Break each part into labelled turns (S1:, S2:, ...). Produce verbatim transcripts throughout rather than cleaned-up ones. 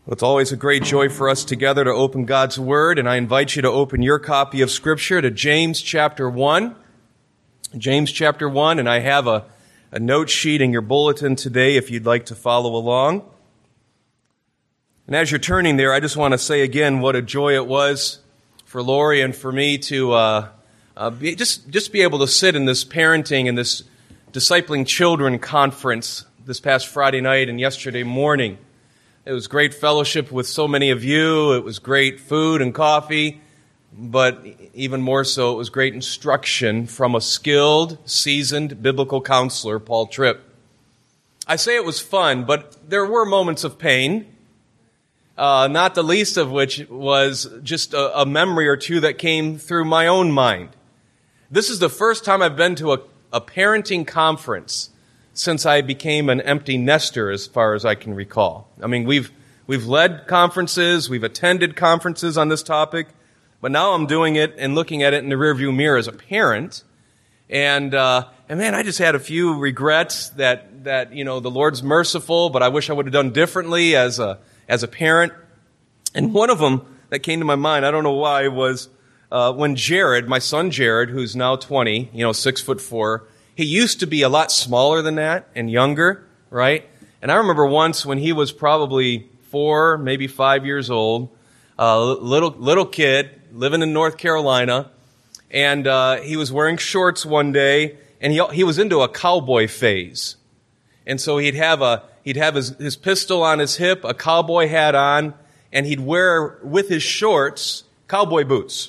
S1: Well, it's always a great joy for us together to open God's Word, and I invite you to open your copy of Scripture to James chapter one. James chapter one, and I have a, a note sheet in your bulletin today if you'd like to follow along. And as you're turning there, I just want to say again what a joy it was for Lori and for me to uh, uh, be, just, just be able to sit in this parenting and this discipling children conference this past Friday night and yesterday morning. It was great fellowship with so many of you. It was great food and coffee, but even more so, it was great instruction from a skilled, seasoned biblical counselor, Paul Tripp. I say it was fun, but there were moments of pain, uh, not the least of which was just a, a memory or two that came through my own mind. This is the first time I've been to a, a parenting conference since I became an empty nester, as far as I can recall. I mean, we've we've led conferences, we've attended conferences on this topic, but now I'm doing it and looking at it in the rearview mirror as a parent. And uh, and man, I just had a few regrets that that you know the Lord's merciful, but I wish I would have done differently as a as a parent. And one of them that came to my mind, I don't know why, was uh, when Jared, my son Jared, who's now twenty, you know, six foot four. He used to be a lot smaller than that and younger, right? And I remember once when he was probably four, maybe five years old, a uh, little little kid living in North Carolina, and uh, he was wearing shorts one day, and he he was into a cowboy phase, and so he'd have a he'd have his his pistol on his hip, a cowboy hat on, and he'd wear with his shorts cowboy boots,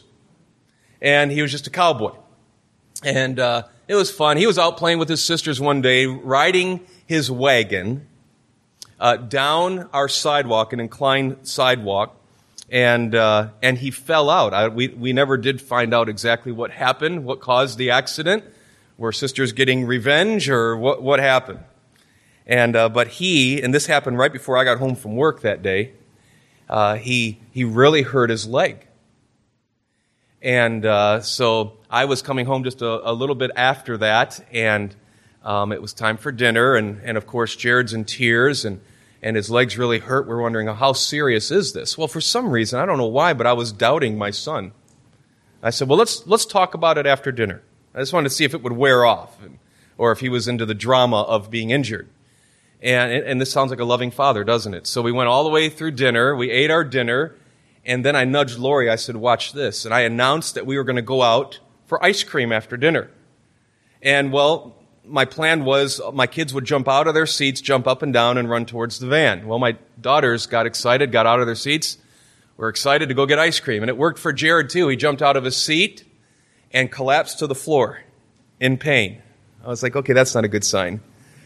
S1: and he was just a cowboy, and. uh It was fun. He was out playing with his sisters one day, riding his wagon uh, down our sidewalk, an inclined sidewalk, and uh, and he fell out. I, we we never did find out exactly what happened, what caused the accident. Were sisters getting revenge, or what what happened? And uh, but he, and this happened right before I got home from work that day. Uh, he he really hurt his leg. And uh, so I was coming home just a, a little bit after that, and um, it was time for dinner, and, and of course Jared's in tears, and, and his legs really hurt. We're wondering, how serious is this? Well, for some reason, I don't know why, but I was doubting my son. I said, well, let's let's talk about it after dinner. I just wanted to see if it would wear off, and, or if he was into the drama of being injured. And, and this sounds like a loving father, doesn't it? So we went all the way through dinner. We ate our dinner. And then I nudged Lori. I said, watch this. And I announced that we were going to go out for ice cream after dinner. And, well, my plan was my kids would jump out of their seats, jump up and down, and run towards the van. Well, my daughters got excited, got out of their seats, were excited to go get ice cream. And it worked for Jared, too. He jumped out of his seat and collapsed to the floor in pain. I was like, okay, that's not a good sign.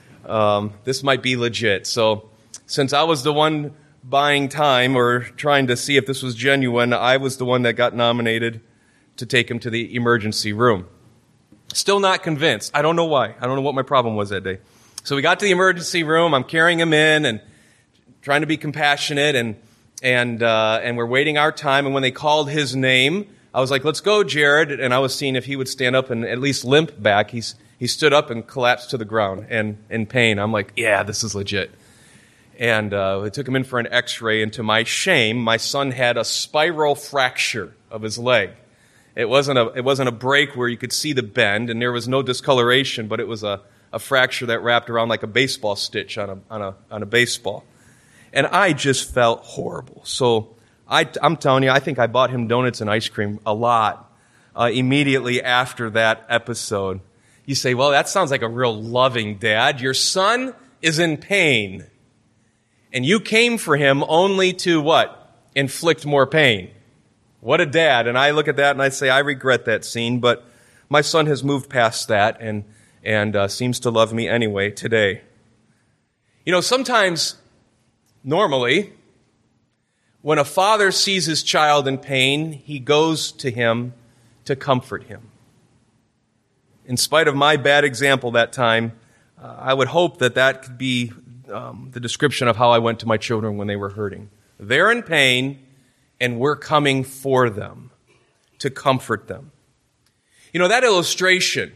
S1: Um, this might be legit. So since I was the one buying time or trying to see if this was genuine, I was the one that got nominated to take him to the emergency room. Still not convinced. I don't know why. I don't know what my problem was that day. So we got to the emergency room. I'm carrying him in and trying to be compassionate, and and uh, and we're waiting our time. And when they called his name, I was like, let's go, Jared. And I was seeing if he would stand up and at least limp back. He's he stood up and collapsed to the ground and in pain. I'm like, yeah, this is legit. And uh, we took him in for an x-ray, and to my shame, my son had a spiral fracture of his leg. It wasn't a it wasn't a break where you could see the bend, and there was no discoloration, but it was a, a fracture that wrapped around like a baseball stitch on a on a on a baseball. And I just felt horrible. So I, I'm telling you, I think I bought him donuts and ice cream a lot uh, immediately after that episode. You say, well, that sounds like a real loving dad. Your son is in pain. And you came for him only to what? Inflict more pain. What a dad. And I look at that and I say, I regret that scene, but my son has moved past that and, and uh, seems to love me anyway today. You know, sometimes, normally, when a father sees his child in pain, he goes to him to comfort him. In spite of my bad example that time, uh, I would hope that that could be Um, the description of how I went to my children when they were hurting. They're in pain, and we're coming for them to comfort them. You know, that illustration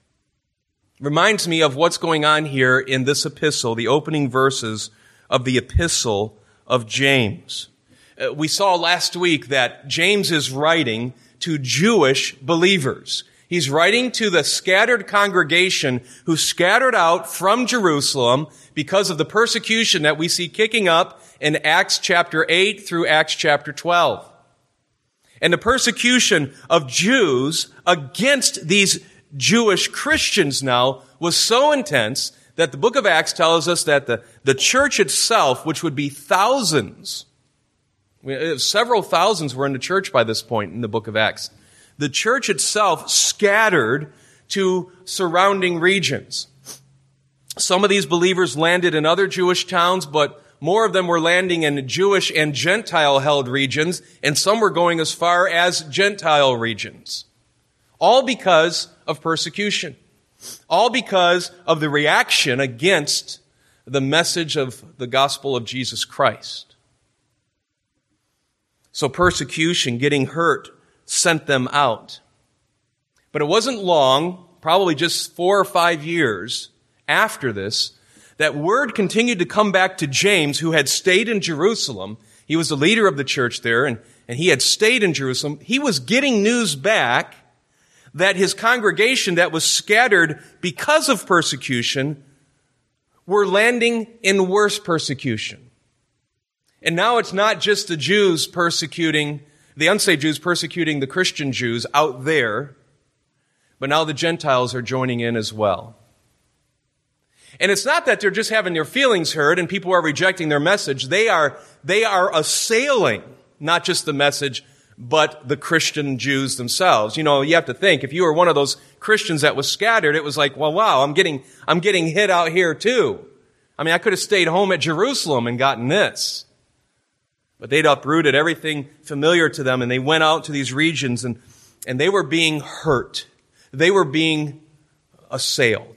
S1: reminds me of what's going on here in this epistle, the opening verses of the epistle of James. Uh, we saw last week that James is writing to Jewish believers. He's writing to the scattered congregation who scattered out from Jerusalem because of the persecution that we see kicking up in Acts chapter eight through Acts chapter twelve. And the persecution of Jews against these Jewish Christians now was so intense that the book of Acts tells us that the, the church itself, which would be thousands, several thousands were in the church by this point in the book of Acts, the church itself scattered to surrounding regions. Some of these believers landed in other Jewish towns, but more of them were landing in Jewish and Gentile-held regions, and some were going as far as Gentile regions. All because of persecution. All because of the reaction against the message of the gospel of Jesus Christ. So persecution, getting hurt, sent them out. But it wasn't long, probably just four or five years after this, that word continued to come back to James, who had stayed in Jerusalem. He was the leader of the church there, and, and he had stayed in Jerusalem. He was getting news back that his congregation that was scattered because of persecution were landing in worse persecution. And now it's not just the Jews persecuting, the unsaved Jews persecuting the Christian Jews out there, but now the Gentiles are joining in as well. And it's not that they're just having their feelings hurt and people are rejecting their message. They are, they are assailing not just the message, but the Christian Jews themselves. You know, you have to think, if you were one of those Christians that was scattered, it was like, well, wow, I'm getting, I'm getting hit out here too. I mean, I could have stayed home at Jerusalem and gotten this. But they'd uprooted everything familiar to them, and they went out to these regions, and, and they were being hurt. They were being assailed.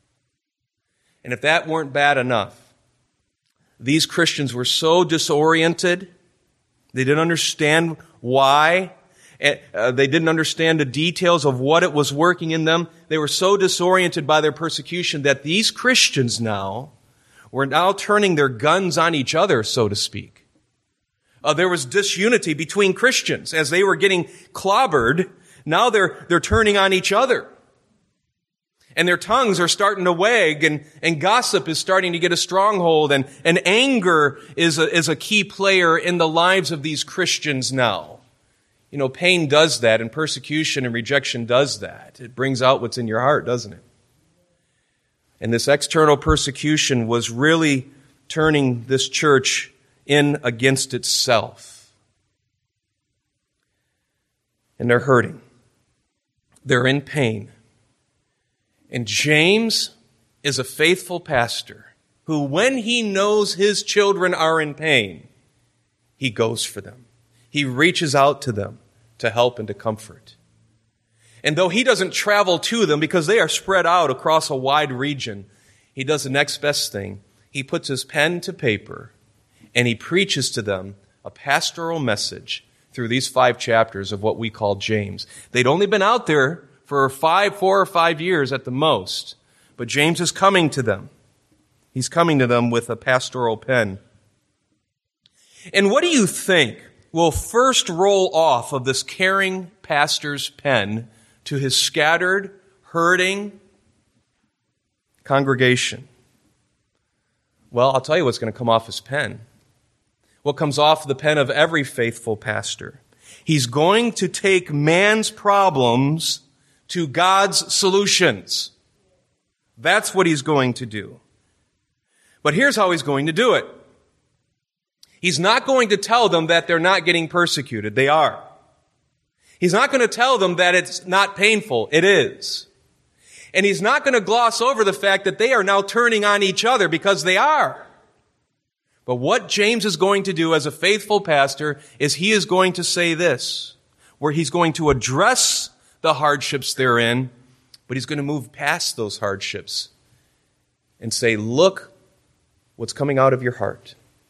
S1: And if that weren't bad enough, these Christians were so disoriented, they didn't understand why, uh, they didn't understand the details of what it was working in them. They were so disoriented by their persecution that these Christians now were now turning their guns on each other, so to speak. Uh, there was disunity between Christians. As they were getting clobbered, now they're, they're turning on each other. And their tongues are starting to wag, and, and gossip is starting to get a stronghold, and, and anger is a, is a key player in the lives of these Christians now. You know, pain does that, and persecution and rejection does that. It brings out what's in your heart, doesn't it? And this external persecution was really turning this church in against itself. And they're hurting. They're in pain. And James is a faithful pastor who, when he knows his children are in pain, he goes for them. He reaches out to them to help and to comfort. And though he doesn't travel to them because they are spread out across a wide region, he does the next best thing. He puts his pen to paper and he preaches to them a pastoral message through these five chapters of what we call James. They'd only been out there for five, four or five years at the most. But James is coming to them. He's coming to them with a pastoral pen. And what do you think will first roll off of this caring pastor's pen to his scattered, hurting congregation? Well, I'll tell you what's going to come off his pen. What comes off the pen of every faithful pastor. He's going to take man's problems to God's solutions. That's what he's going to do. But here's how he's going to do it. He's not going to tell them that they're not getting persecuted. They are. He's not going to tell them that it's not painful. It is. And he's not going to gloss over the fact that they are now turning on each other, because they are. But what James is going to do as a faithful pastor is he is going to say this, where he's going to address the hardships they're in, but he's going to move past those hardships and say, look what's coming out of your heart.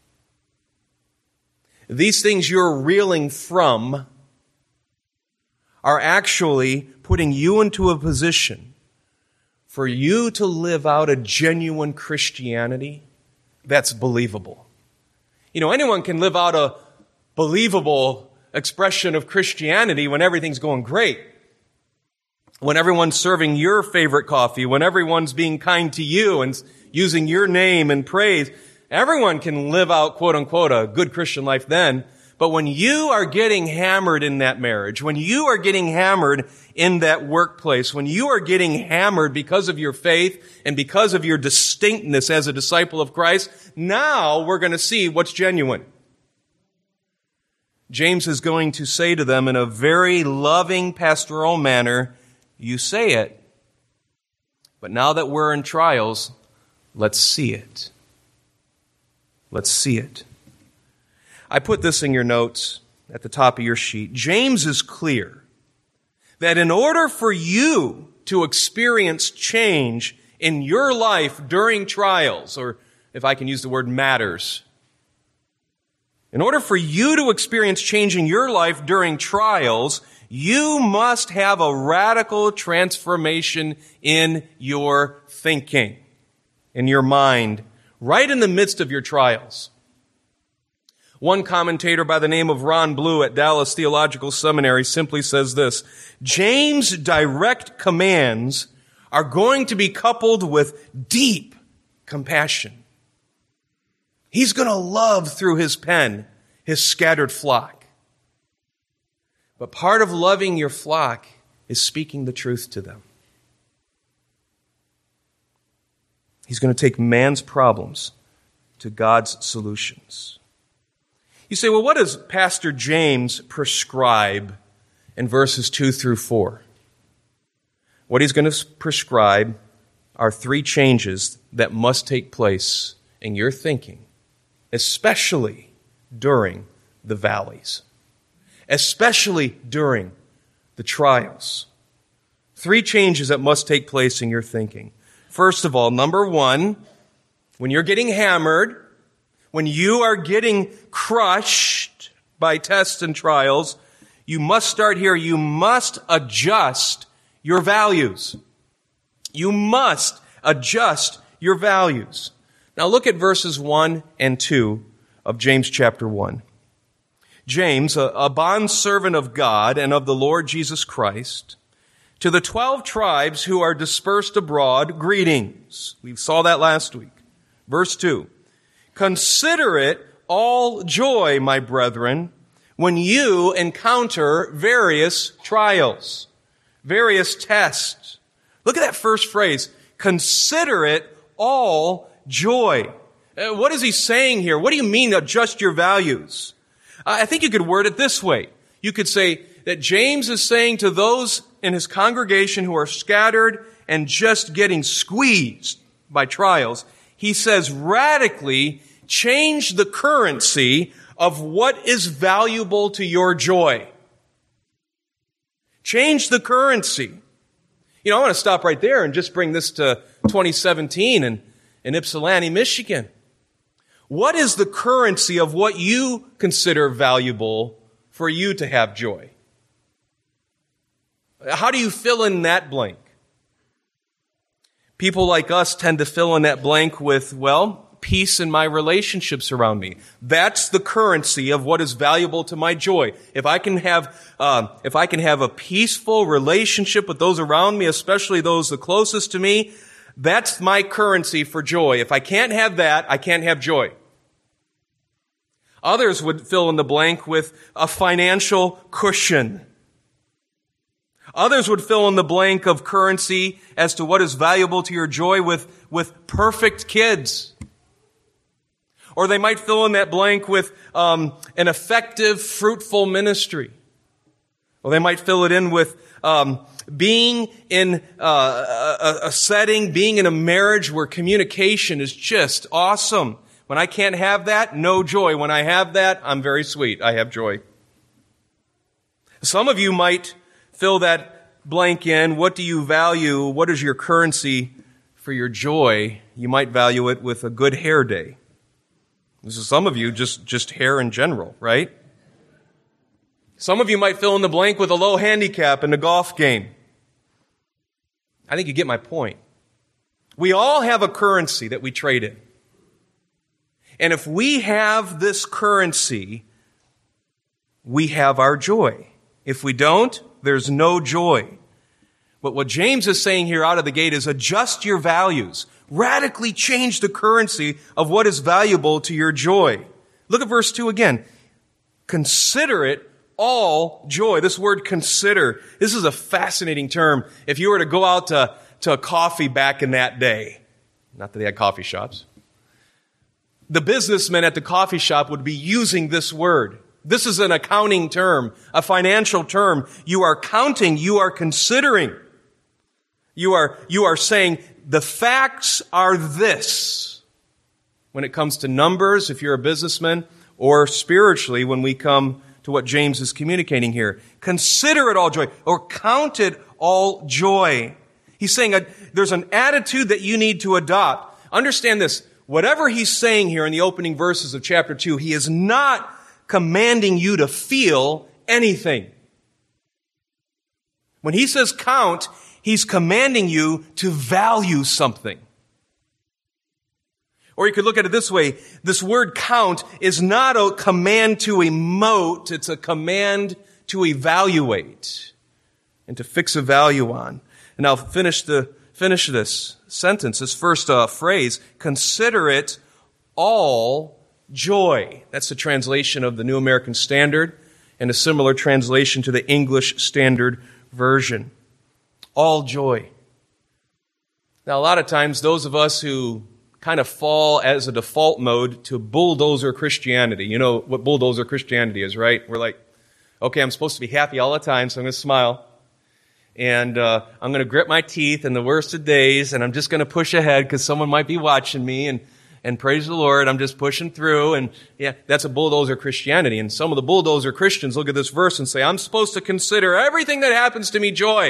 S1: These things you're reeling from are actually putting you into a position for you to live out a genuine Christianity that's believable. You know, anyone can live out a believable expression of Christianity when everything's going great. When everyone's serving your favorite coffee, when everyone's being kind to you and using your name and praise, everyone can live out, quote unquote, a good Christian life then. But when you are getting hammered in that marriage, when you are getting hammered in that workplace, when you are getting hammered because of your faith and because of your distinctness as a disciple of Christ, now we're going to see what's genuine. James is going to say to them in a very loving pastoral manner, you say it, but now that we're in trials, let's see it. Let's see it. I put this in your notes at the top of your sheet. James is clear that in order for you to experience change in your life during trials, or if I can use the word matters, in order for you to experience change in your life during trials, you must have a radical transformation in your thinking, in your mind, right in the midst of your trials. One commentator by the name of Ron Blue at Dallas Theological Seminary simply says this: James' direct commands are going to be coupled with deep compassion. He's going to love through his pen his scattered flock. But part of loving your flock is speaking the truth to them. He's going to take man's problems to God's solutions. You say, well, what does Pastor James prescribe in verses two through four? What he's going to prescribe are three changes that must take place in your thinking, especially during the valleys, especially during the trials. Three changes that must take place in your thinking. First of all, number one, when you're getting hammered, when you are getting crushed by tests and trials, you must start here. You must adjust your values. You must adjust your values. Now look at verses one and two of James chapter one. James, a, a bondservant of God and of the Lord Jesus Christ, to the twelve tribes who are dispersed abroad, greetings. We saw that last week. Verse two. Consider it all joy, my brethren, when you encounter various trials, various tests. Look at that first phrase. Consider it all joy. Uh, what is he saying here? What do you mean adjust your values? Uh, I think you could word it this way. You could say that James is saying to those in his congregation who are scattered and just getting squeezed by trials, he says radically change the currency of what is valuable to your joy. Change the currency. You know, I want to stop right there and just bring this to twenty seventeen in, in Ypsilanti, Michigan. What is the currency of what you consider valuable for you to have joy? How do you fill in that blank? People like us tend to fill in that blank with, well, peace in my relationships around me. That's the currency of what is valuable to my joy. If I can have, uh, if I can have a peaceful relationship with those around me, especially those the closest to me, that's my currency for joy. If I can't have that, I can't have joy. Others would fill in the blank with a financial cushion. Others would fill in the blank of currency as to what is valuable to your joy with, with perfect kids. Or they might fill in that blank with um, an effective, fruitful ministry. Or they might fill it in with um, being in uh, a, a setting, being in a marriage where communication is just awesome. When I can't have that, no joy. When I have that, I'm very sweet. I have joy. Some of you might fill that blank in. What do you value? What is your currency for your joy? You might value it with a good hair day. This is some of you, just, just hair in general, right? Some of you might fill in the blank with a low handicap in a golf game. I think you get my point. We all have a currency that we trade in. And if we have this currency, we have our joy. If we don't, there's no joy. But what James is saying here out of the gate is adjust your values. Radically change the currency of what is valuable to your joy. Look at verse two again. Consider it all joy. This word consider, this is a fascinating term. If you were to go out to, to a coffee back in that day, not that they had coffee shops, the businessmen at the coffee shop would be using this word. This is an accounting term, a financial term. You are counting, you are considering. You are, you are saying, the facts are this. When it comes to numbers, if you're a businessman, or spiritually, when we come to what James is communicating here. Consider it all joy, or count it all joy. He's saying uh, there's an attitude that you need to adopt. Understand this. Whatever he's saying here in the opening verses of chapter two, he is not commanding you to feel anything. When he says count, he's commanding you to value something. Or you could look at it this way. This word count is not a command to emote. It's a command to evaluate and to fix a value on. And I'll finish the finish this sentence, this first uh, phrase. Consider it all joy. That's the translation of the New American Standard and a similar translation to the English Standard Version. All joy. Now, a lot of times, those of us who kind of fall as a default mode to bulldozer Christianity. You know what bulldozer Christianity is, right? We're like, okay, I'm supposed to be happy all the time, so I'm going to smile. And uh, I'm going to grit my teeth in the worst of days, and I'm just going to push ahead because someone might be watching me, and, and praise the Lord, I'm just pushing through. And yeah, that's a bulldozer Christianity. And some of the bulldozer Christians look at this verse and say, I'm supposed to consider everything that happens to me joy.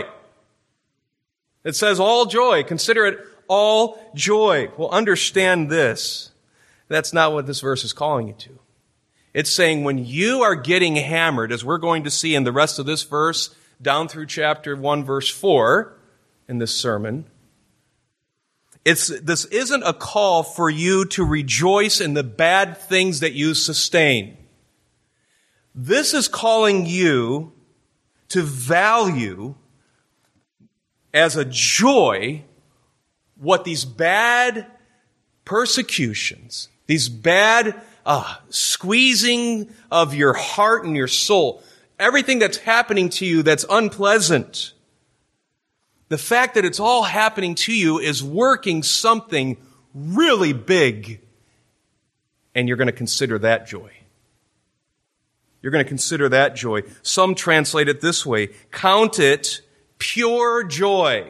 S1: It says all joy. Consider it all joy. Well, understand this. That's not what this verse is calling you to. It's saying when you are getting hammered, as we're going to see in the rest of this verse, down through chapter one, verse four, in this sermon, it's, this isn't a call for you to rejoice in the bad things that you sustain. This is calling you to value as a joy what these bad persecutions, these bad uh, squeezing of your heart and your soul, everything that's happening to you that's unpleasant, the fact that it's all happening to you is working something really big, and you're going to consider that joy. You're going to consider that joy. Some translate it this way: count it pure joy.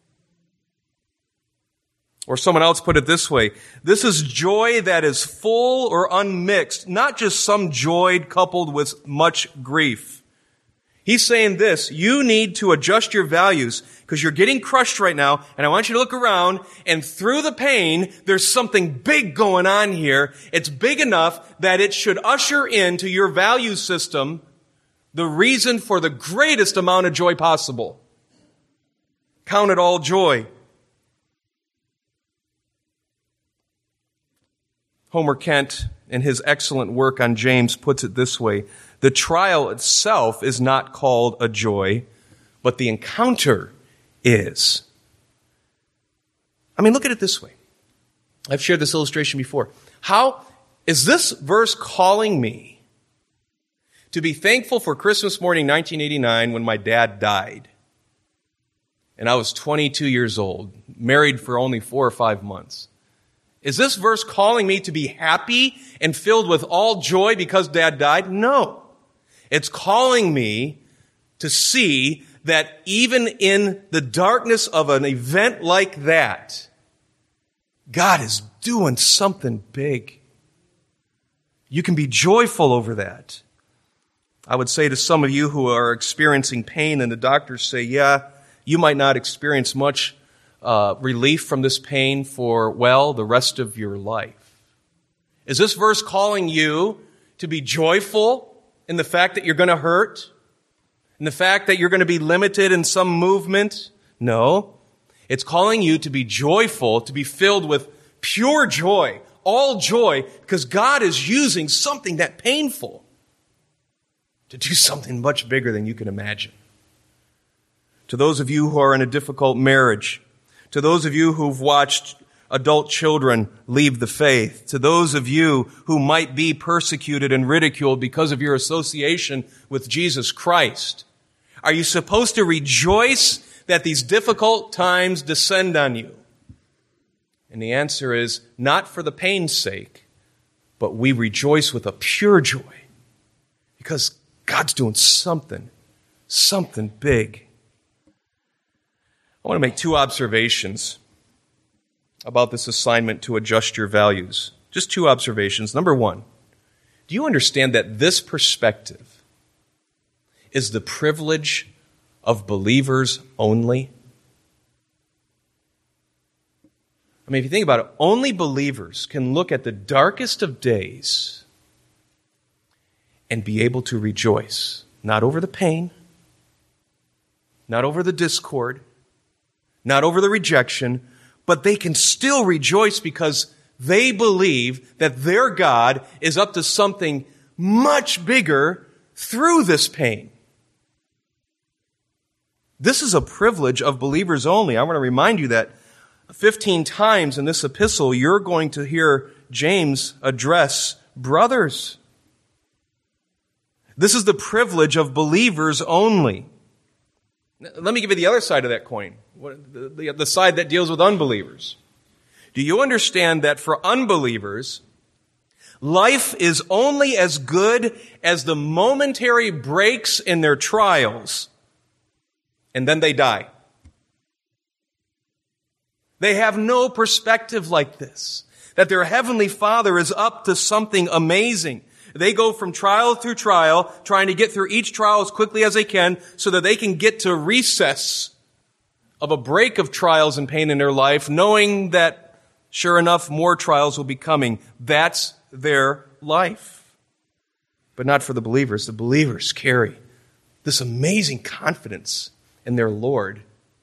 S1: Or someone else put it this way: this is joy that is full or unmixed, not just some joy coupled with much grief. He's saying this: you need to adjust your values because you're getting crushed right now, and I want you to look around, and through the pain, there's something big going on here. It's big enough that it should usher into your value system the reason for the greatest amount of joy possible. Count it all joy. Homer Kent, in his excellent work on James, puts it this way: the trial itself is not called a joy, but the encounter is. I mean, look at it this way. I've shared this illustration before. How is this verse calling me to be thankful for Christmas morning nineteen eighty-nine when my dad died? And I was twenty-two years old, married for only four or five months. Is this verse calling me to be happy and filled with all joy because Dad died? No. It's calling me to see that even in the darkness of an event like that, God is doing something big. You can be joyful over that. I would say to some of you who are experiencing pain and the doctors say, yeah, you might not experience much Uh, relief from this pain for, well, the rest of your life. Is this verse calling you to be joyful in the fact that you're going to hurt? In the fact that you're going to be limited in some movement? No. It's calling you to be joyful, to be filled with pure joy, all joy because God is using something that painful to do something much bigger than you can imagine. To those of you who are in a difficult marriage, to those of you who've watched adult children leave the faith, to those of you who might be persecuted and ridiculed because of your association with Jesus Christ, are you supposed to rejoice that these difficult times descend on you? And the answer is not for the pain's sake, but we rejoice with a pure joy because God's doing something, something big. I want to make two observations about this assignment to adjust your values. Just two observations. Number one, do you understand that this perspective is the privilege of believers only? I mean, if you think about it, only believers can look at the darkest of days and be able to rejoice, not over the pain, not over the discord, not over the rejection, but they can still rejoice because they believe that their God is up to something much bigger through this pain. This is a privilege of believers only. I want to remind you that fifteen times in this epistle, you're going to hear James address brothers. This is the privilege of believers only. Let me give you the other side of that coin, the, the, the side that deals with unbelievers. Do you understand that for unbelievers, life is only as good as the momentary breaks in their trials, and then they die? They have no perspective like this, that their heavenly Father is up to something amazing. They go from trial through trial, trying to get through each trial as quickly as they can so that they can get to recess of a break of trials and pain in their life, knowing that, sure enough, more trials will be coming. That's their life. But not for the believers. The believers carry this amazing confidence in their Lord.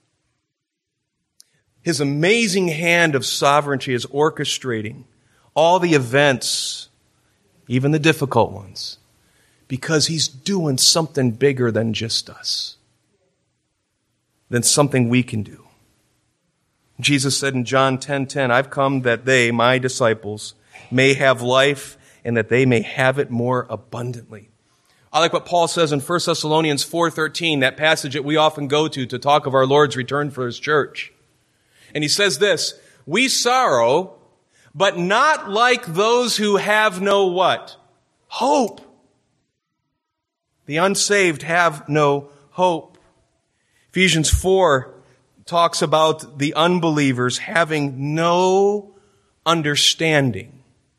S1: His amazing hand of sovereignty is orchestrating all the events, even the difficult ones, because He's doing something bigger than just us, than something we can do. Jesus said in John ten ten, I've come that they, my disciples, may have life and that they may have it more abundantly. I like what Paul says in First Thessalonians four thirteen, that passage that we often go to to talk of our Lord's return for His church. And he says this, we sorrow, but not like those who have no what? Hope. The unsaved have no hope. Ephesians four talks about the unbelievers having no understanding.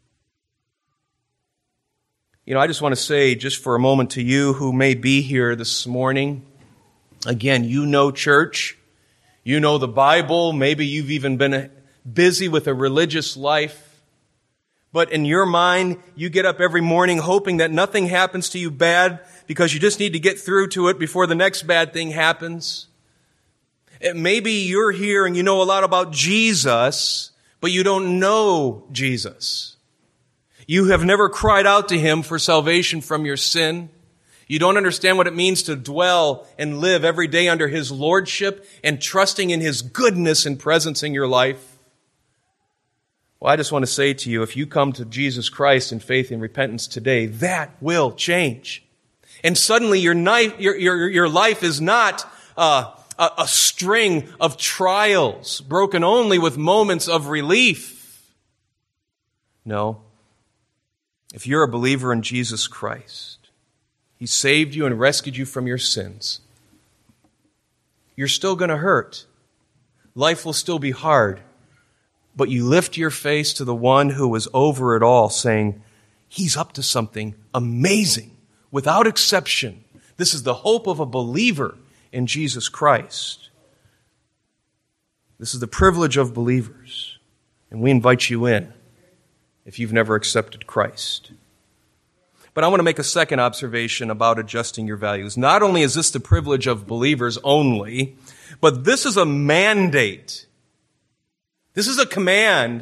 S1: You know, I just want to say just for a moment to you who may be here this morning, again, you know church, you know the Bible, maybe you've even been busy with a religious life, but in your mind, you get up every morning hoping that nothing happens to you bad because you just need to get through to it before the next bad thing happens. Maybe you're here and you know a lot about Jesus, but you don't know Jesus. You have never cried out to Him for salvation from your sin. You don't understand what it means to dwell and live every day under His lordship and trusting in His goodness and presence in your life. Well, I just want to say to you, if you come to Jesus Christ in faith and repentance today, that will change. And suddenly your, night, your, your, your life is not uh, a, a string of trials broken only with moments of relief. No. If you're a believer in Jesus Christ, He saved you and rescued you from your sins, you're still going to hurt. Life will still be hard. But you lift your face to the one who is over it all, saying, He's up to something amazing, without exception. This is the hope of a believer in Jesus Christ. This is the privilege of believers. And we invite you in if you've never accepted Christ. But I want to make a second observation about adjusting your values. Not only is this the privilege of believers only, but this is a mandate. This is a command.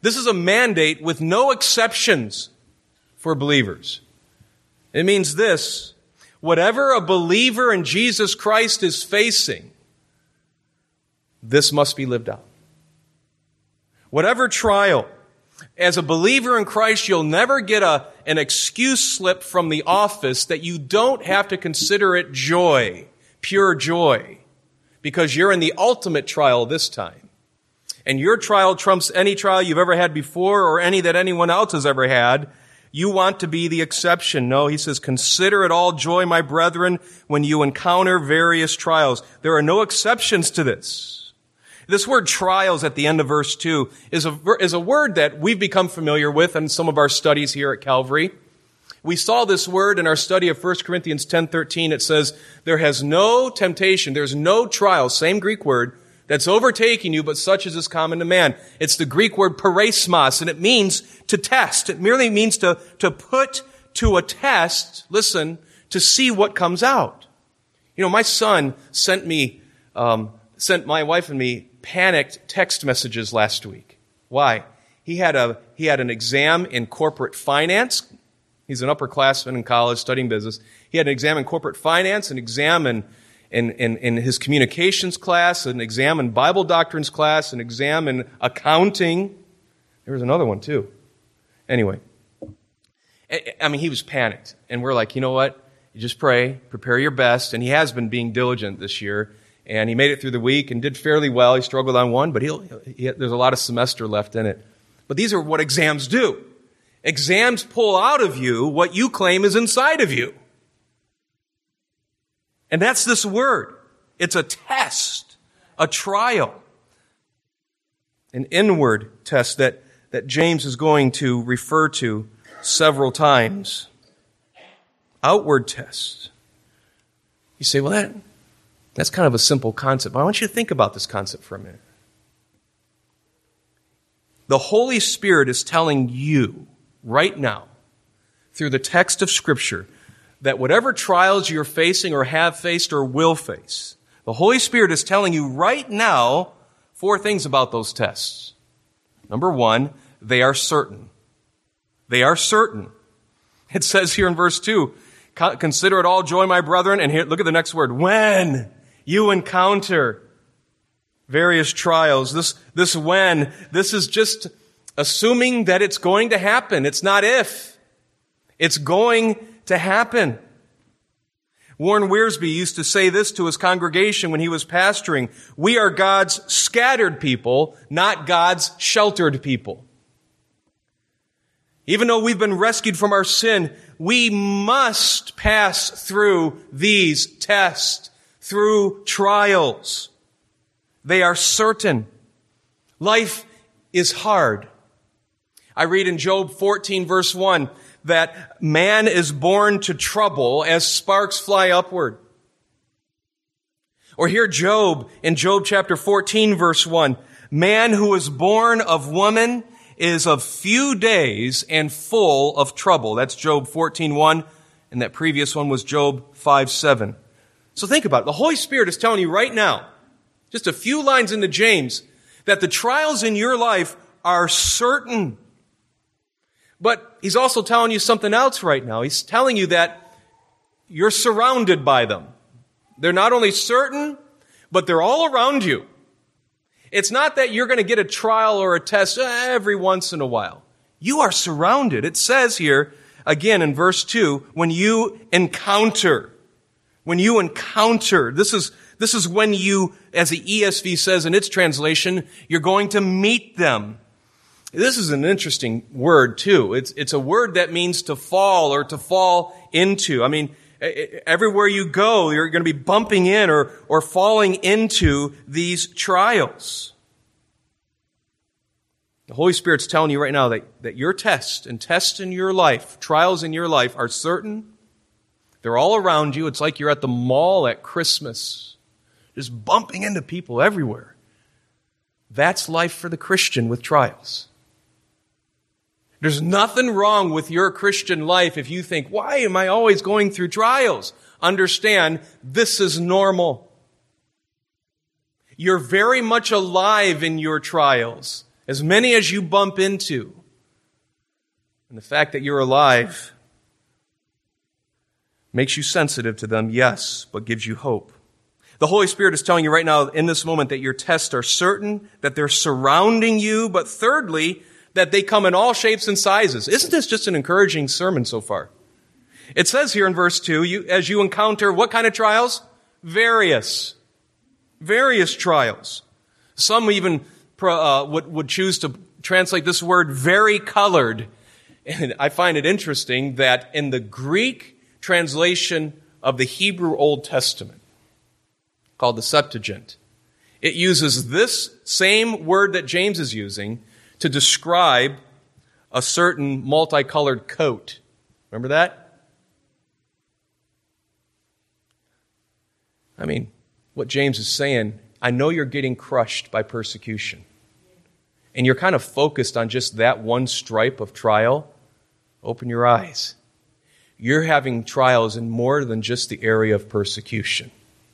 S1: This is a mandate with no exceptions for believers. It means this: whatever a believer in Jesus Christ is facing, this must be lived out. Whatever trial, as a believer in Christ, you'll never get a, an excuse slip from the office that you don't have to consider it joy, pure joy, because you're in the ultimate trial this time. And your trial trumps any trial you've ever had before or any that anyone else has ever had. You want to be the exception. No, he says, consider it all joy, my brethren, when you encounter various trials. There are no exceptions to this. This word trials at the end of verse two is a, is a word that we've become familiar with in some of our studies here at Calvary. We saw this word in our study of First Corinthians ten thirteen. It says, there has no temptation, there's no trial, same Greek word, that's overtaking you, but such as is common to man. It's the Greek word peirasmos, and it means to test. It merely means to, to put to a test, listen, to see what comes out. You know, my son sent me, um, sent my wife and me panicked text messages last week. Why? He had a, he had an exam in corporate finance. He's an upperclassman in college studying business. He had an exam in corporate finance, an exam in In, in, in his communications class, an exam in Bible doctrines class, an exam in accounting. There was another one too. Anyway, I mean, he was panicked. And we're like, you know what? You just pray, prepare your best. And he has been being diligent this year. And he made it through the week and did fairly well. He struggled on one, but he'll, he, there's a lot of semester left in it. But these are what exams do. Exams pull out of you what you claim is inside of you. And that's this word. It's a test, a trial, an inward test that, that James is going to refer to several times. Outward test. You say, well, that, that's kind of a simple concept. But I want you to think about this concept for a minute. The Holy Spirit is telling you right now, through the text of Scripture, that whatever trials you're facing or have faced or will face, the Holy Spirit is telling you right now four things about those tests. Number one, they are certain. They are certain. It says here in verse two, consider it all joy, my brethren, and here, look at the next word, when you encounter various trials. This, this when, this is just assuming that it's going to happen. It's not if. It's going to happen. Warren Wiersbe used to say this to his congregation when he was pastoring. We are God's scattered people, not God's sheltered people. Even though we've been rescued from our sin, we must pass through these tests, through trials. They are certain. Life is hard. I read in Job fourteen, verse one, that man is born to trouble as sparks fly upward. Or here Job, in Job chapter fourteen, verse one, man who is born of woman is of few days and full of trouble. That's Job fourteen one, and that previous one was Job five seven. So think about it. The Holy Spirit is telling you right now, just a few lines into James, that the trials in your life are certain. But he's also telling you something else right now. He's telling you that you're surrounded by them. They're not only certain, but they're all around you. It's not that you're going to get a trial or a test every once in a while. You are surrounded. It says here, again in verse two, when you encounter. When you encounter. This is, this is when you, as the E S V says in its translation, you're going to meet them. This is an interesting word, too. It's, it's a word that means to fall or to fall into. I mean, everywhere you go, you're going to be bumping in or, or falling into these trials. The Holy Spirit's telling you right now that, that your tests and tests in your life, trials in your life are certain. They're all around you. It's like you're at the mall at Christmas, just bumping into people everywhere. That's life for the Christian with trials. There's nothing wrong with your Christian life if you think, why am I always going through trials? Understand, this is normal. You're very much alive in your trials. as many as you bump into. And the fact that you're alive makes you sensitive to them, yes, but gives you hope. The Holy Spirit is telling you right now in this moment that your tests are certain, that they're surrounding you, but thirdly, that they come in all shapes and sizes. Isn't this just an encouraging sermon so far? It says here in verse two, you, as you encounter what kind of trials? Various. Various trials. Some even uh, would, would choose to translate this word vari-colored. And I find it interesting that in the Greek translation of the Hebrew Old Testament, called the Septuagint, it uses this same word that James is using to describe a certain multicolored coat. Remember that? I mean, what James is saying, I know you're getting crushed by persecution. And you're kind of focused on just that one stripe of trial. Open your eyes. You're having trials in more than just the area of persecution.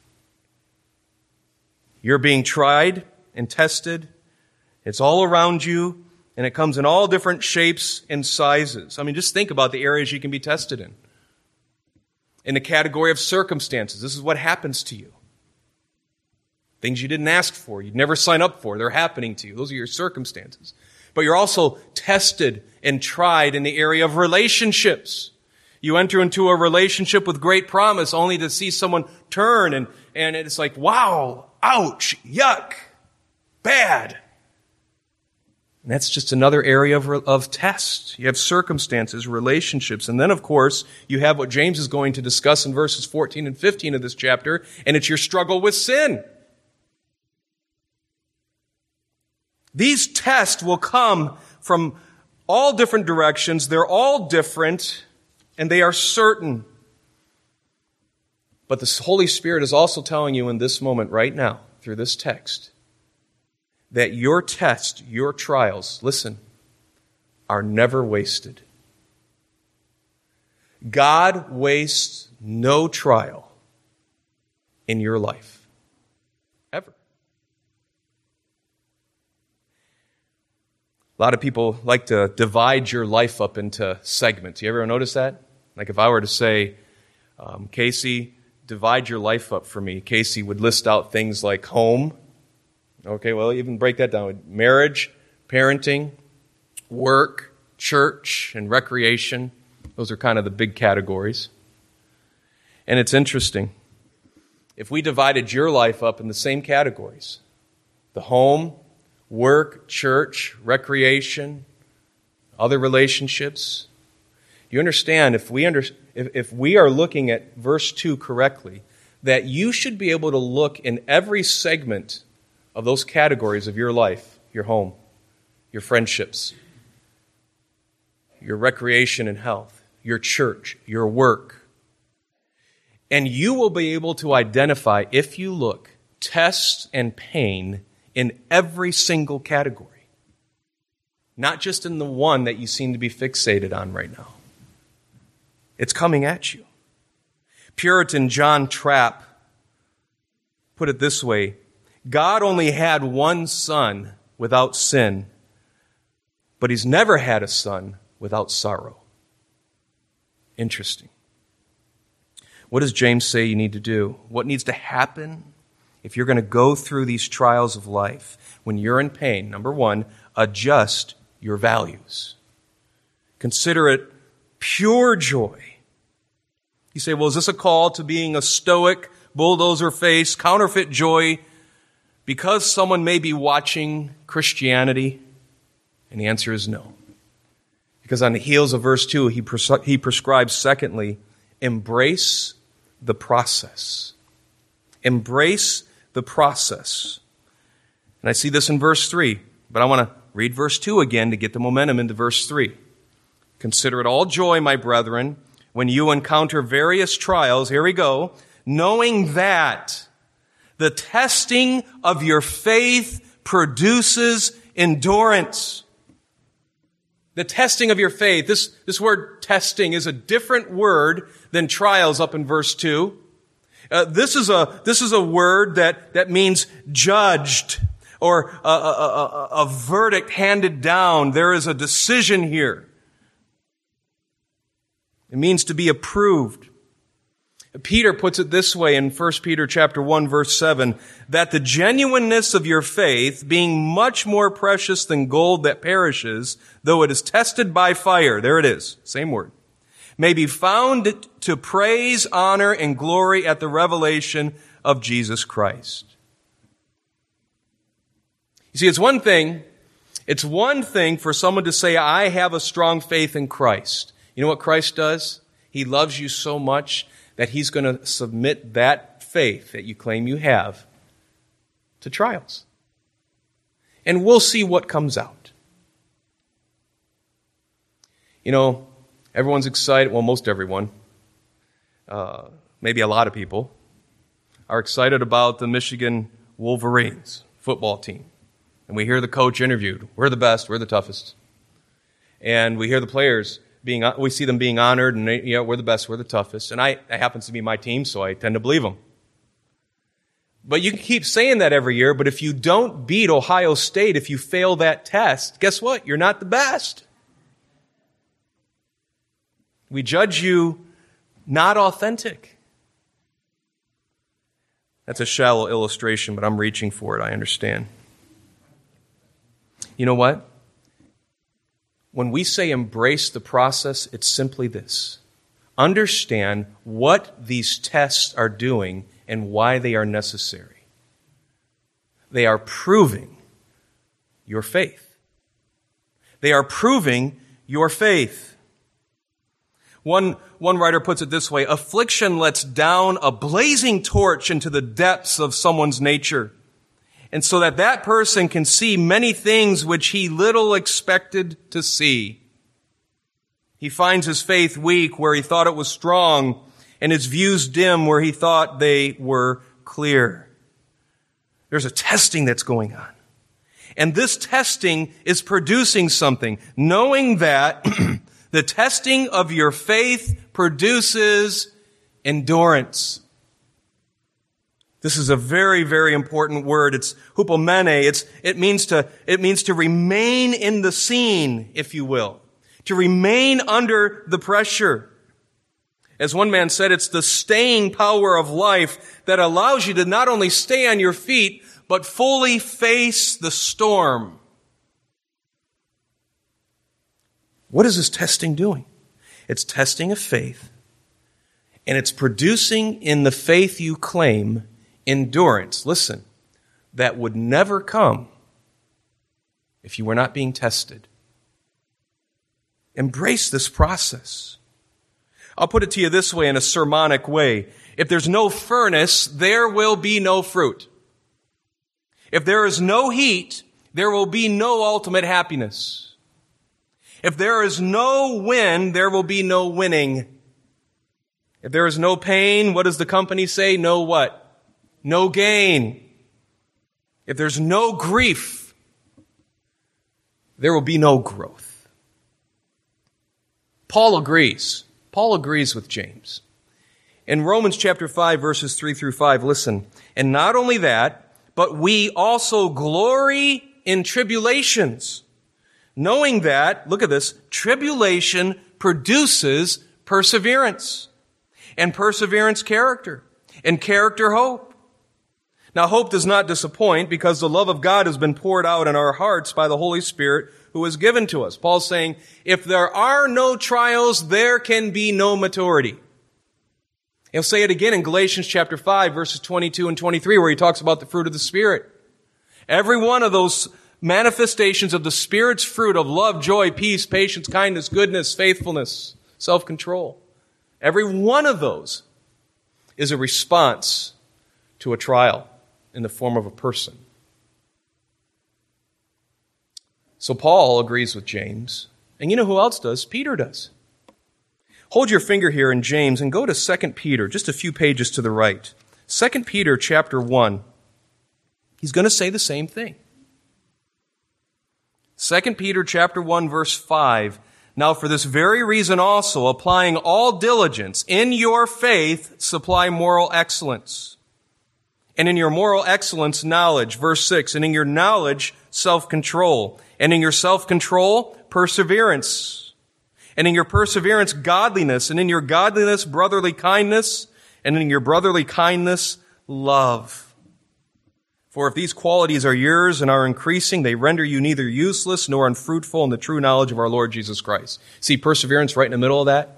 S1: You're being tried and tested. It's all around you, and it comes in all different shapes and sizes. I mean, just think about the areas you can be tested in. In the category of circumstances, this is what happens to you. Things you didn't ask for, you'd never sign up for, they're happening to you. Those are your circumstances. But you're also tested and tried in the area of relationships. You enter into a relationship with great promise only to see someone turn and, and it's like, wow, ouch, yuck, bad. And that's just another area of, of test. You have circumstances, relationships, and then, of course, you have what James is going to discuss in verses fourteen and fifteen of this chapter, and it's your struggle with sin. These tests will come from all different directions. They're all different, and they are certain. But the Holy Spirit is also telling you in this moment right now, through this text, that your test, your trials, listen, are never wasted. God wastes no trial in your life. Ever. A lot of people like to divide your life up into segments. You ever notice that? Like if I were to say, um, Casey, divide your life up for me, Casey would list out things like home. Okay, well, even break that down. Marriage, parenting, work, church, and recreation. Those are kind of the big categories. And it's interesting. If we divided your life up in the same categories, the home, work, church, recreation, other relationships, you understand, if we, under, if, if we are looking at verse two correctly, that you should be able to look in every segment of those categories of your life, your home, your friendships, your recreation and health, your church, your work. And you will be able to identify, if you look, tests and pain in every single category. Not just in the one that you seem to be fixated on right now. It's coming at you. Puritan John Trapp put it this way: God only had one son without sin, but he's never had a son without sorrow. Interesting. What does James say you need to do? What needs to happen if you're going to go through these trials of life? When you're in pain, number one, adjust your values. Consider it pure joy. You say, well, is this a call to being a stoic, bulldozer face, counterfeit joy because someone may be watching Christianity? And the answer is no. Because on the heels of verse two, he, pres- he prescribes, secondly, embrace the process. Embrace the process. And I see this in verse three, but I want to read verse two again to get the momentum into verse three. Consider it all joy, my brethren, when you encounter various trials, here we go, knowing that the testing of your faith produces endurance. The testing of your faith. This, this word testing is a different word than trials up in verse two. Uh, this is a, this is a word that, that means judged or a, a, a, a verdict handed down. There is a decision here. It means to be approved. Peter puts it this way in First Peter chapter one, verse seven, that the genuineness of your faith, being much more precious than gold that perishes, though it is tested by fire, there it is, same word, may be found to praise, honor, and glory at the revelation of Jesus Christ. You see, it's one thing, it's one thing for someone to say, I have a strong faith in Christ. You know what Christ does? He loves you so much that He's going to submit that faith that you claim you have to trials. And we'll see what comes out. You know, everyone's excited, well, most everyone, uh, maybe a lot of people, are excited about the Michigan Wolverines football team. And we hear the coach interviewed. We're the best, we're the toughest. And we hear the players being, we see them being honored, and they, you know, we're the best, we're the toughest. And I, that happens to be my team, so I tend to believe them. But you can keep saying that every year, but if you don't beat Ohio State, if you fail that test, guess what? You're not the best. We judge you not authentic. That's a shallow illustration, but I'm reaching for it, I understand. You know what? When we say embrace the process, it's simply this. Understand what these tests are doing and why they are necessary. They are proving your faith. They are proving your faith. One, one writer puts it this way, affliction lets down a blazing torch into the depths of someone's nature, and so that that person can see many things which he little expected to see. He finds his faith weak where he thought it was strong, and his views dim where he thought they were clear. There's a testing that's going on. And this testing is producing something, knowing that the testing of your faith produces endurance. This is a very, very important word. It's hupomene. It's, it means to, it means to remain in the scene, if you will. To remain under the pressure. As one man said, it's the staying power of life that allows you to not only stay on your feet, but fully face the storm. What is this testing doing? It's testing a faith, and it's producing in the faith you claim endurance, listen, that would never come if you were not being tested. Embrace this process. I'll put it to you this way in a sermonic way. If there's no furnace, there will be no fruit. If there is no heat, there will be no ultimate happiness. If there is no win, there will be no winning. If there is no pain, what does the company say? No what? No gain. If there's no grief, there will be no growth. Paul agrees. Paul agrees with James. In Romans chapter five, verses three through five, listen. And not only that, but we also glory in tribulations, knowing that, look at this, tribulation produces perseverance, and perseverance character, and character hope. Now, hope does not disappoint because the love of God has been poured out in our hearts by the Holy Spirit who is given to us. Paul's saying, if there are no trials, there can be no maturity. He'll say it again in Galatians chapter five, verses twenty-two and twenty-three, where he talks about the fruit of the Spirit. Every one of those manifestations of the Spirit's fruit of love, joy, peace, patience, kindness, goodness, faithfulness, self-control. Every one of those is a response to a trial in the form of a person. So Paul agrees with James. And you know who else does? Peter does. Hold your finger here in James and go to Second Peter, just a few pages to the right. Second Peter chapter one. He's going to say the same thing. Second Peter chapter one, verse five. Now for this very reason also, applying all diligence in your faith, supply moral excellence. And in your moral excellence, knowledge. Verse six, and in your knowledge, self-control. And in your self-control, perseverance. And in your perseverance, godliness. And in your godliness, brotherly kindness. And in your brotherly kindness, love. For if these qualities are yours and are increasing, they render you neither useless nor unfruitful in the true knowledge of our Lord Jesus Christ. See perseverance right in the middle of that?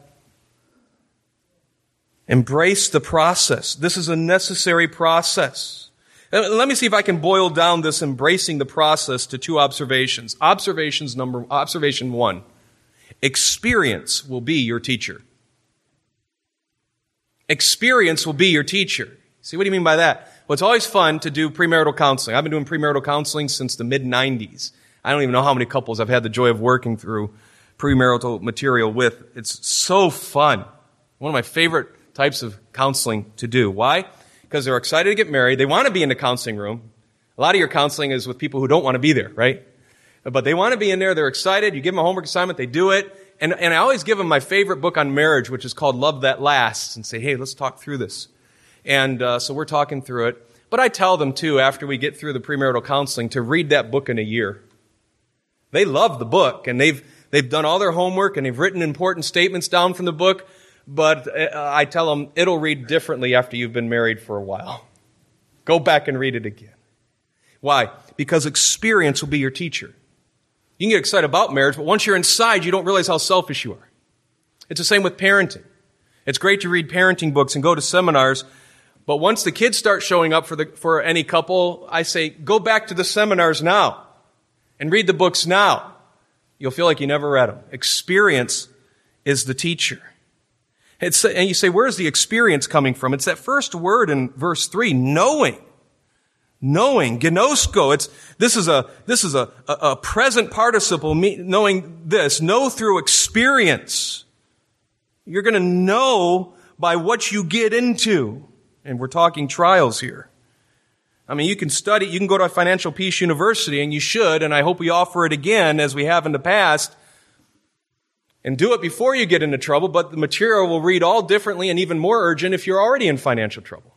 S1: Embrace the process. This is a necessary process. Let me see if I can boil down this embracing the process to two observations. Observations number, observation one. Experience will be your teacher. Experience will be your teacher. See, what do you mean by that? Well, it's always fun to do premarital counseling. I've been doing premarital counseling since the mid nineties. I don't even know how many couples I've had the joy of working through premarital material with. It's so fun. One of my favorite types of counseling to do. Why? Because they're excited to get married. They want to be in the counseling room. A lot of your counseling is with people who don't want to be there, right? But they want to be in there. They're excited. You give them a homework assignment. They do it. And, and I always give them my favorite book on marriage, which is called Love That Lasts, and say, hey, let's talk through this. And uh, so we're talking through it. But I tell them, too, after we get through the premarital counseling, to read that book in a year. They love the book, and they've they've done all their homework, and they've written important statements down from the book. But I tell them, it'll read differently after you've been married for a while. Go back and read it again. Why? Because experience will be your teacher. You can get excited about marriage, but once you're inside, you don't realize how selfish you are. It's the same with parenting. It's great to read parenting books and go to seminars, but once the kids start showing up for the for any couple, I say, go back to the seminars now and read the books now. You'll feel like you never read them. Experience is the teacher. It's, and you say, where's the experience coming from? It's that first word in verse three, knowing. Knowing, gnosko. It's, this is a, this is a, a, a present participle, knowing this. Know through experience. You're going to know by what you get into. And we're talking trials here. I mean, you can study, you can go to a Financial Peace University, and you should, and I hope we offer it again as we have in the past. And do it before you get into trouble, but the material will read all differently and even more urgent if you're already in financial trouble.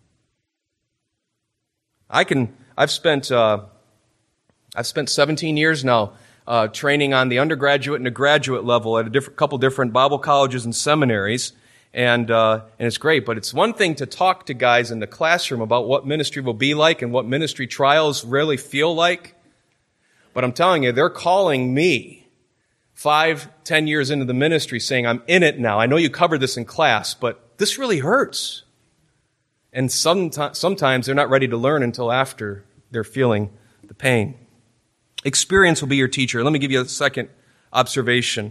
S1: I can, I've spent, uh, I've spent seventeen years now, uh, training on the undergraduate and the graduate level at a different, couple different Bible colleges and seminaries. And, uh, and it's great, but it's one thing to talk to guys in the classroom about what ministry will be like and what ministry trials really feel like. But I'm telling you, they're calling me Five, ten years into the ministry saying, I'm in it now. I know you covered this in class, but this really hurts. And sometimes, sometimes they're not ready to learn until after they're feeling the pain. Experience will be your teacher. Let me give you a second observation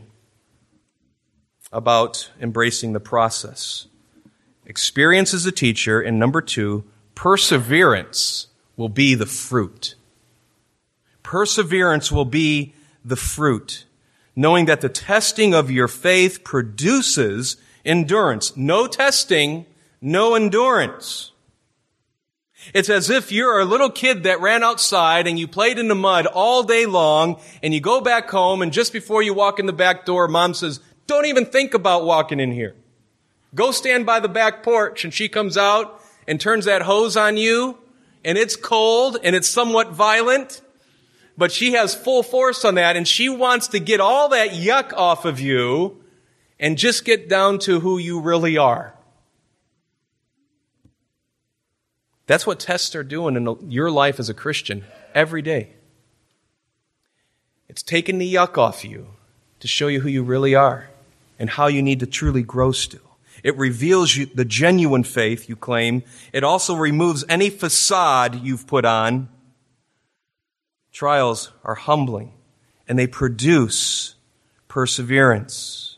S1: about embracing the process. Experience is a teacher, and number two, perseverance will be the fruit. Perseverance will be the fruit. Knowing that the testing of your faith produces endurance. No testing, no endurance. It's as if you're a little kid that ran outside and you played in the mud all day long, and you go back home, and just before you walk in the back door, Mom says, don't even think about walking in here. Go stand by the back porch, and she comes out and turns that hose on you, and it's cold and it's somewhat violent. But she has full force on that, and she wants to get all that yuck off of you and just get down to who you really are. That's what tests are doing in your life as a Christian every day. It's taking the yuck off you to show you who you really are and how you need to truly grow still. It reveals you the genuine faith you claim. It also removes any facade you've put on. Trials are humbling, and they produce perseverance.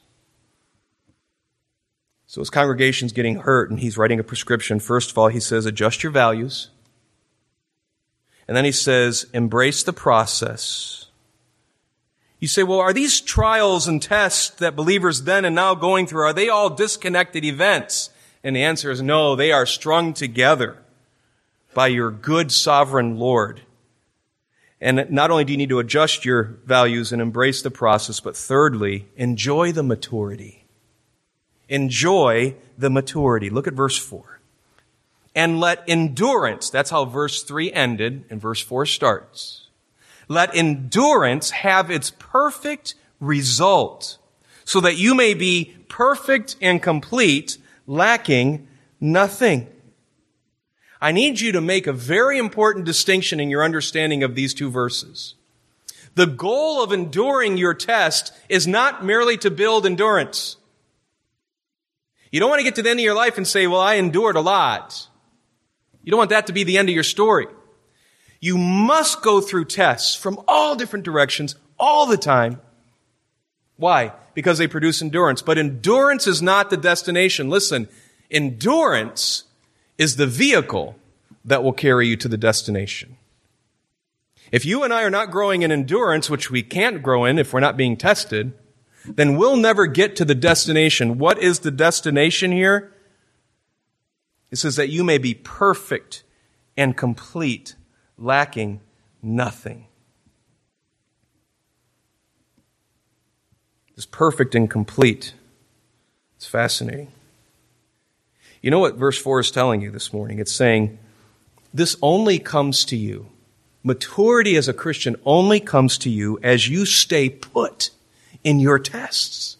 S1: So his congregation's getting hurt, and he's writing a prescription. First of all, he says, adjust your values. And then he says, embrace the process. You say, well, are these trials and tests that believers then and now going through, are they all disconnected events? And the answer is no, they are strung together by your good sovereign Lord. And not only do you need to adjust your values and embrace the process, but thirdly, enjoy the maturity. Enjoy the maturity. Look at verse four. And let endurance, that's how verse three ended and verse four starts. Let endurance have its perfect result, so that you may be perfect and complete, lacking nothing. I need you to make a very important distinction in your understanding of these two verses. The goal of enduring your test is not merely to build endurance. You don't want to get to the end of your life and say, well, I endured a lot. You don't want that to be the end of your story. You must go through tests from all different directions all the time. Why? Because they produce endurance. But endurance is not the destination. Listen, endurance is the vehicle that will carry you to the destination. If you and I are not growing in endurance, which we can't grow in if we're not being tested, then we'll never get to the destination. What is the destination here? It says that you may be perfect and complete, lacking nothing. It's perfect and complete. It's fascinating. You know what verse four is telling you this morning? It's saying, this only comes to you. Maturity as a Christian only comes to you as you stay put in your tests.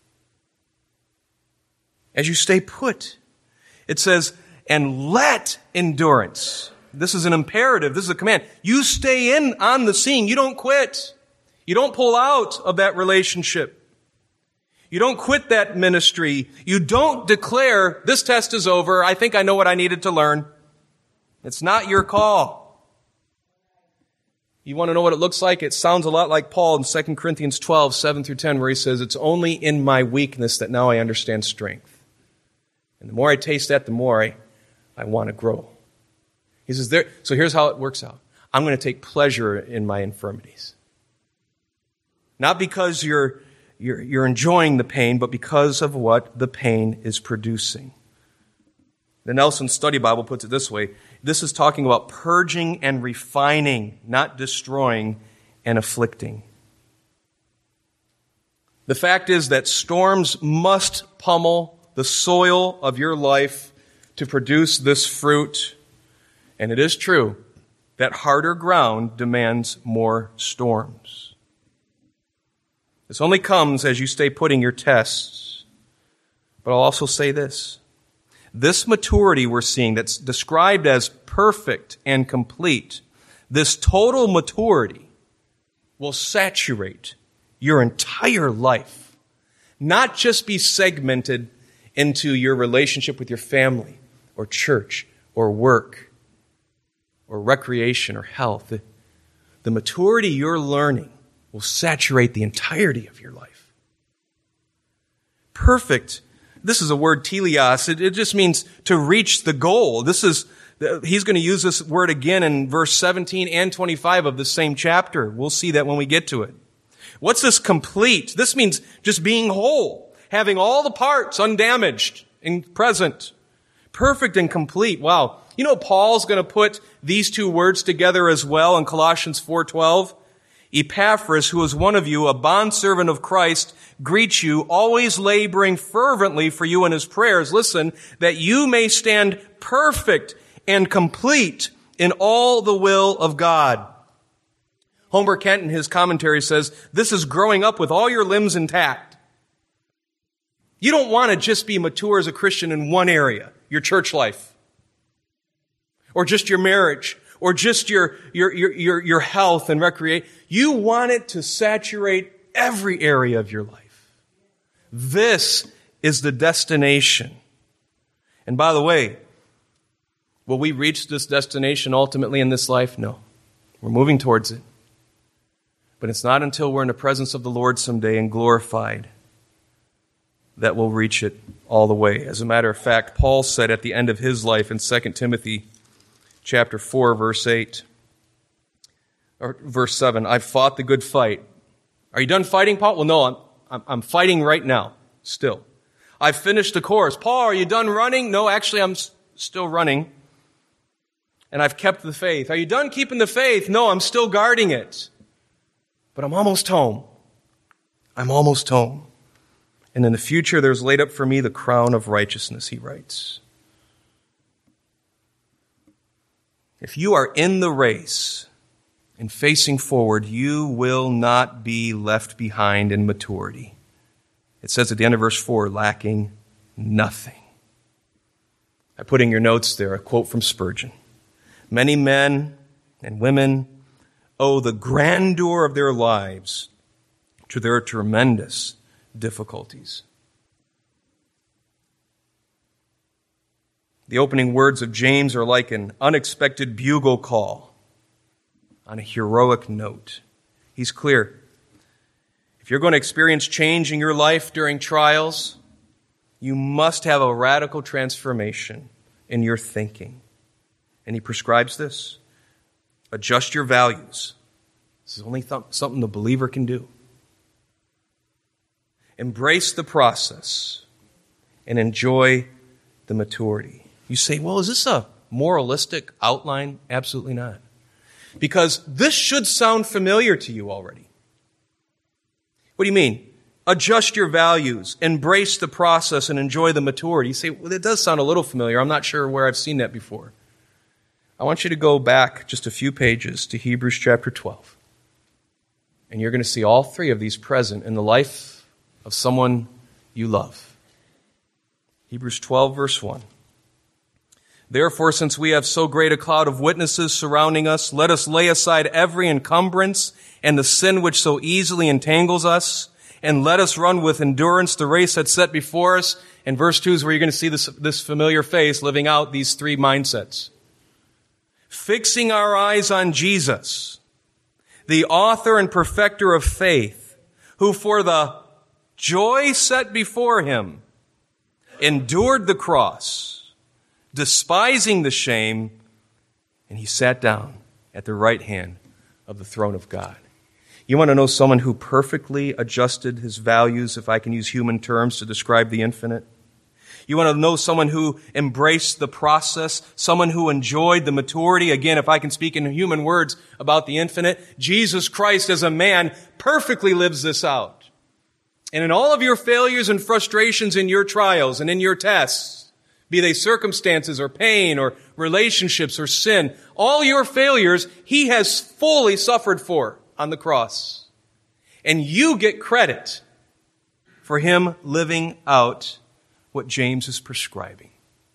S1: As you stay put. It says, and let endurance. This is an imperative. This is a command. You stay in on the scene. You don't quit. You don't pull out of that relationship. You don't quit that ministry. You don't declare, this test is over. I think I know what I needed to learn. It's not your call. You want to know what it looks like? It sounds a lot like Paul in Second Corinthians twelve, seven through ten, where he says, it's only in my weakness that now I understand strength. And the more I taste that, the more I, I want to grow. He says, there. So here's how it works out. I'm going to take pleasure in my infirmities. Not because you're, you're, you're enjoying the pain, but because of what the pain is producing. The Nelson Study Bible puts it this way. This is talking about purging and refining, not destroying and afflicting. The fact is that storms must pummel the soil of your life to produce this fruit. And it is true that harder ground demands more storms. This only comes as you stay putting your tests. But I'll also say this. This maturity we're seeing that's described as perfect and complete, this total maturity will saturate your entire life. Not just be segmented into your relationship with your family or church or work or recreation or health. The, the maturity you're learning will saturate the entirety of your life. Perfect. This is a word, teleos. It, it just means to reach the goal. This is, he's going to use this word again in verse seventeen and twenty-five of the same chapter. We'll see that when we get to it. What's this complete? This means just being whole, having all the parts undamaged and present, perfect and complete. Wow. You know, Paul's going to put these two words together as well in Colossians four twelve. Epaphras, who is one of you, a bondservant of Christ, greets you, always laboring fervently for you in his prayers. Listen, that you may stand perfect and complete in all the will of God. Homer Kent in his commentary says, this is growing up with all your limbs intact. You don't want to just be mature as a Christian in one area, your church life, or just your marriage, or just your, your, your, your, your health and recreation. You want it to saturate every area of your life. This is the destination. And by the way, will we reach this destination ultimately in this life? No. We're moving towards it. But it's not until we're in the presence of the Lord someday and glorified that we'll reach it all the way. As a matter of fact, Paul said at the end of his life in Second Timothy chapter four, verse eight, or verse seven, I've fought the good fight. Are you done fighting, Paul? Well, no, I'm, I'm, I'm fighting right now, still. I've finished the course. Paul, are you done running? No, actually, I'm s- still running. And I've kept the faith. Are you done keeping the faith? No, I'm still guarding it. But I'm almost home. I'm almost home. And in the future, there's laid up for me the crown of righteousness, he writes. If you are in the race and facing forward, you will not be left behind in maturity. It says at the end of verse four, lacking nothing. I put in your notes there a quote from Spurgeon. Many men and women owe the grandeur of their lives to their tremendous difficulties. The opening words of James are like an unexpected bugle call on a heroic note. He's clear. If you're going to experience change in your life during trials, you must have a radical transformation in your thinking. And he prescribes this. Adjust your values. This is only th- something the believer can do. Embrace the process and enjoy the maturity. You say, well, is this a moralistic outline? Absolutely not. Because this should sound familiar to you already. What do you mean? Adjust your values, embrace the process, and enjoy the maturity. You say, well, it does sound a little familiar. I'm not sure where I've seen that before. I want you to go back just a few pages to Hebrews chapter twelve. And you're going to see all three of these present in the life of someone you love. Hebrews twelve, verse one. Therefore, since we have so great a cloud of witnesses surrounding us, let us lay aside every encumbrance and the sin which so easily entangles us, and let us run with endurance the race that's set before us. And verse two is where you're going to see this, this familiar face living out these three mindsets. Fixing our eyes on Jesus, the author and perfecter of faith, who for the joy set before him endured the cross, despising the shame, and he sat down at the right hand of the throne of God. You want to know someone who perfectly adjusted his values, if I can use human terms to describe the infinite? You want to know someone who embraced the process, someone who enjoyed the maturity? Again, if I can speak in human words about the infinite, Jesus Christ as a man perfectly lives this out. And in all of your failures and frustrations in your trials and in your tests, be they circumstances or pain or relationships or sin, all your failures he has fully suffered for on the cross. And you get credit for him living out what James is prescribing.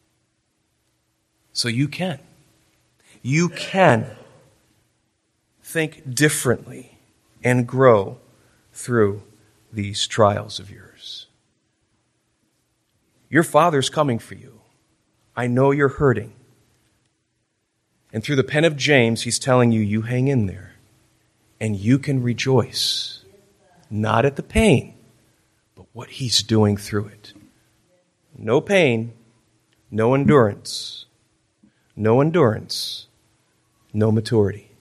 S1: So you can. You can think differently and grow through these trials of yours. Your Father's coming for you. I know you're hurting. And through the pen of James, he's telling you, you hang in there. And you can rejoice. Not at the pain, but what he's doing through it. No pain, no endurance. No endurance, no maturity.